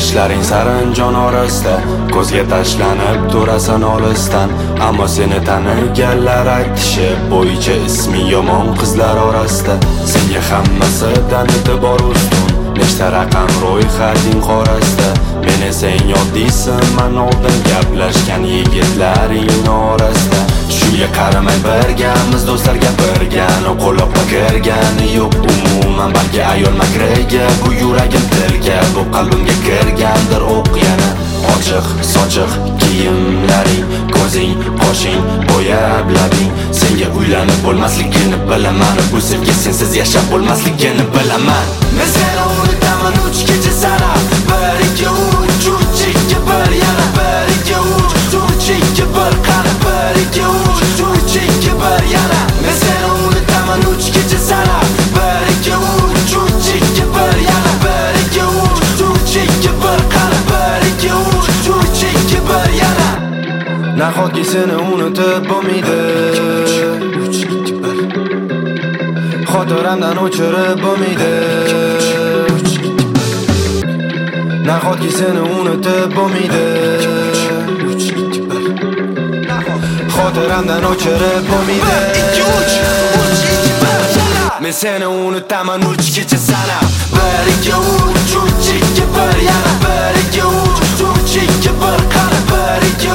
Ketishlaring saranjon orasida ko'zga tashlanib turasan olisdan. Ammo seni taniganlar aytishi bo'yicha ismi yomon qizlar orasida. Senga hammasidan e'tibor ustun, nechta raqam ro'yxating qorasida. Meni sen yoddiysan oldin gaplashgan yigitlaring orasida. Shunga qaramay birgamiz do'stlar gapirgan, qo'llab kirgani yo'q umuman, balki ayol makriga bu yuragim tilga, bu qalbimga kirgandir o'q yana. Ochiq sochiq kiyimlaring, ko'zing, qoshing, bo'yab labing. Senga uylanib bo'lmasligini bilaman, bu sevgi sensiz yashab bo'lmasligini bilaman. Men seni unutaman 3 kecha sanab, 1 2 3 3 2 1 yana 1 2 3 3 2 1 qani 1 2 3 3 2 1 yana. Men seni unutaman 3 kecha sanab, 1 2 3 3 2 1 yana 1 2 3 3 2 1 qani 1 2 3 3 2 1 yana. Nahotki seni unutib bo'lmaydi, xotiramdan o'chirib bo'lmaydi. Nahotki seni unutib bo'lmaydi, xotiramdan o'chirib bo'lmaydi. 1 2 3 3 2 1 yana. Men seni unutaman 3 kecha sanab, 1 2 3 3 2 1 yana 1 2 3 3 2 1 qani 1 2